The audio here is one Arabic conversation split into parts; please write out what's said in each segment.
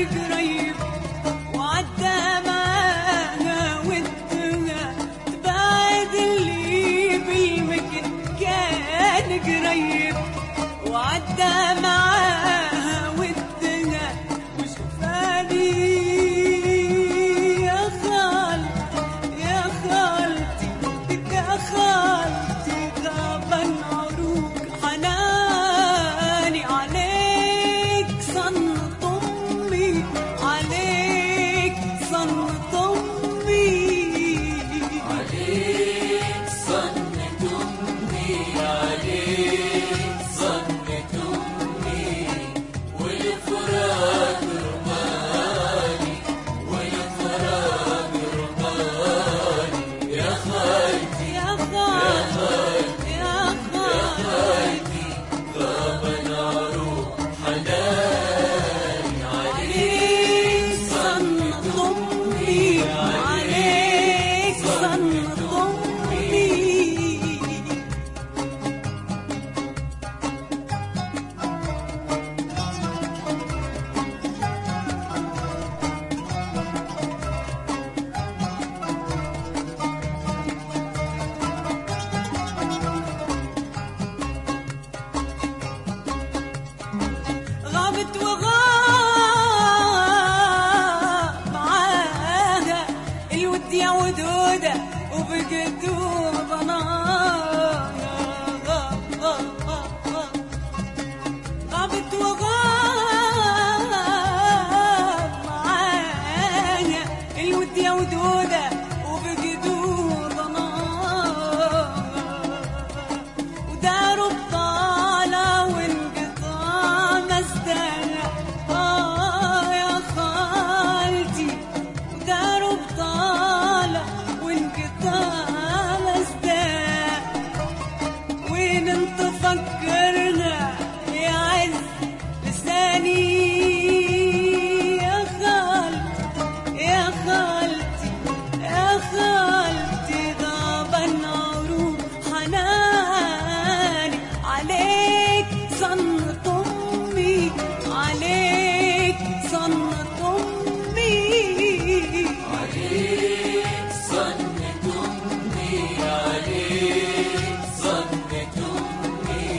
قريب وعدى معاها ودها تبعد اللي بالمكن كان قريب وعدى معاها ودها وشفاني يا خالتي يا خالتي يا خالتي غابن عروق حناني عليك صنط امي عليك صنط امي عليك صنة أمي عليك صنة أمي والفراق رماني والفراق رماني يا خالتي يا خالتي يا خالتي غاب العروق حناني عليك صنط امي عليك صنط امي غابت وغاب معاها الود يا ودودة وبقدوا ضنايا غابت وغاب معاها الود يا ودودة وبقدوا ضنايا وداروا بطالة وانقطع مزدنا يا خالتي وداروا بطالة وانقطع مزدنا وين انت فكرنا يا عز لساني يا خالتي يا خالتي يا خالتي غاب العروق حناني عليك صنط امي عليك صنط امي عليك صنة أمي عليك صنة أمي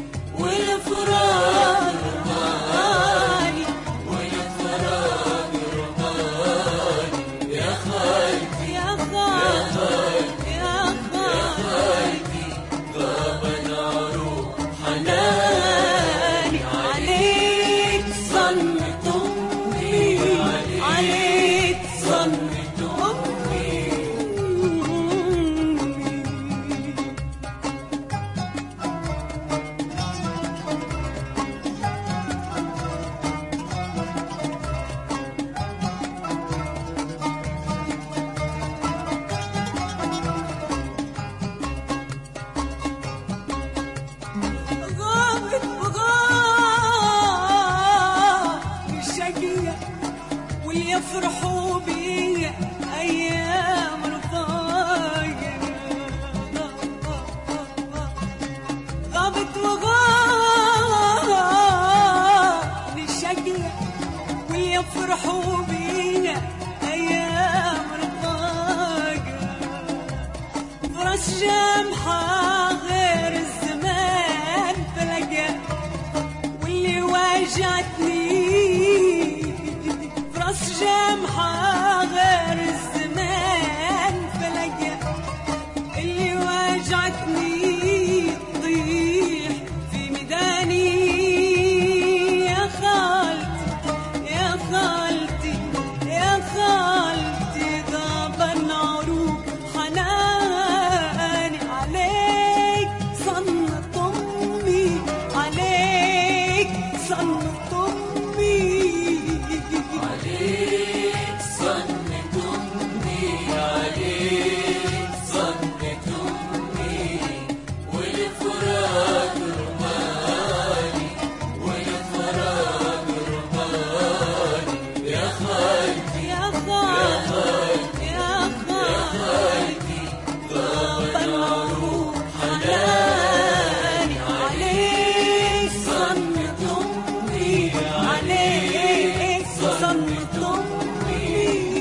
والفراق رماني والفراق رماني يا خالتي يا خالتي يا خالتي غاب العروق حناني عليك صنط امي عليك صنط امي غابت وغاب الشقية واللي يفرحوا بيا أيام رفايا غابت وغاب الشقية واللي يفرحوا بيا أيام رفايا فرش جمحة غير الزمان فلقى واللي واجعتني فرس جمحة غير الزمان فلقى اللي واجعتني تطيح في ميداني يا خالتي يا خالتي يا خالتي غاب العروق حناني عليك صنط امي عليك صنط امي عليك صنة أمي عليك صنة أمي والفراق رماني والفراق رماني يا خالتي يا خالتي يا خالتي غاب العروق حناني عليك صنط امي عليك صنط ضمني